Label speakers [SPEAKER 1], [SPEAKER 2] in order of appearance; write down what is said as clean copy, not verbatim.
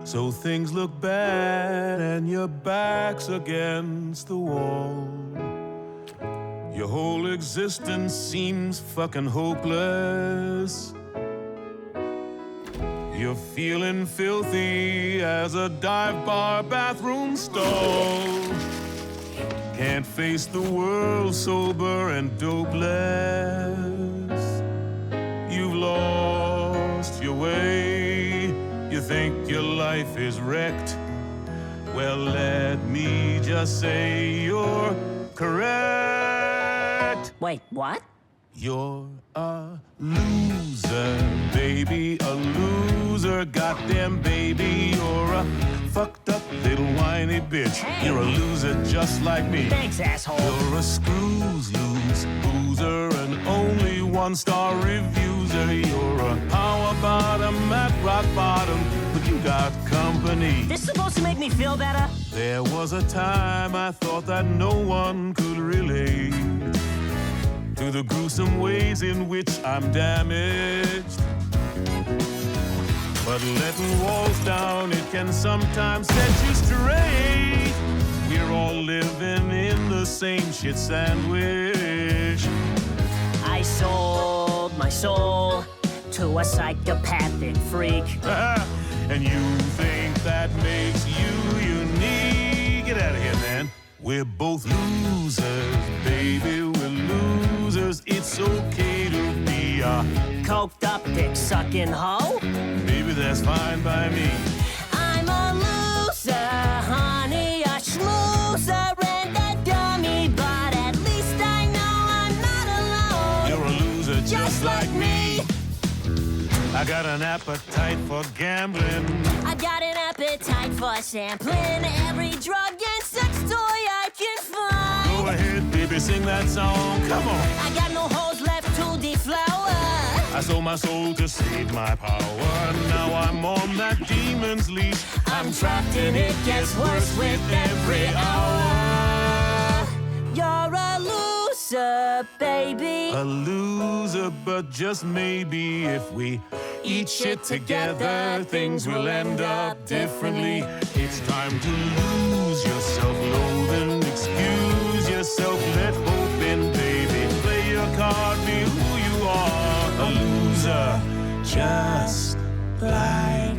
[SPEAKER 1] So things look bad and your back's against the wall. Your whole existence seems fucking hopeless. You're feeling filthy as a dive bar bathroom stall. Can't face the world sober and dopeless. You've lost your way. You think your life is wrecked. Well, let me just say you're correct.
[SPEAKER 2] Wait, what?
[SPEAKER 1] You're a loser, baby, a loser. Goddamn, baby, you're a fucked up little whiny bitch.
[SPEAKER 2] Hey.
[SPEAKER 1] You're a loser just like me.
[SPEAKER 2] Thanks, asshole.
[SPEAKER 1] You're a screws loose loser, an only one-star refuser. You're a power bottom at rock bottom, but you got company.
[SPEAKER 2] This supposed to make me feel better?
[SPEAKER 1] There was a time I thought that no one could relate to the gruesome ways in which I'm damaged. But letting walls down, it can sometimes set you straight. We're all living in the same shit sandwich.
[SPEAKER 2] I sold my soul to a psychopathic freak.
[SPEAKER 1] And you think that makes you unique? Get out of here, man. We're both losers, baby, we're losers. It's okay to be a
[SPEAKER 2] Coked up dick-sucking hoe?
[SPEAKER 1] baby, that's fine by me.
[SPEAKER 2] I'm a loser, honey, a schmoozer and a dummy, but at least I know I'm not alone.
[SPEAKER 1] You're a loser just like me.
[SPEAKER 2] me.
[SPEAKER 1] I got an appetite for gambling.
[SPEAKER 2] I've got an appetite for sampling every drug and sex toy I can find.
[SPEAKER 1] Go ahead, baby, sing that song. Come on.
[SPEAKER 2] I got no holes left to deflower.
[SPEAKER 1] I sold my soul to save my power. Now I'm on that demon's leash.
[SPEAKER 2] I'm trapped and it gets worse with every hour. You're a loser, baby.
[SPEAKER 1] A loser, but just maybe if we eat shit together, things will end up differently. It's time to lose your self-loathing. Excuse yourself, let hope in, baby. Play your card, be who you are. A loser, just like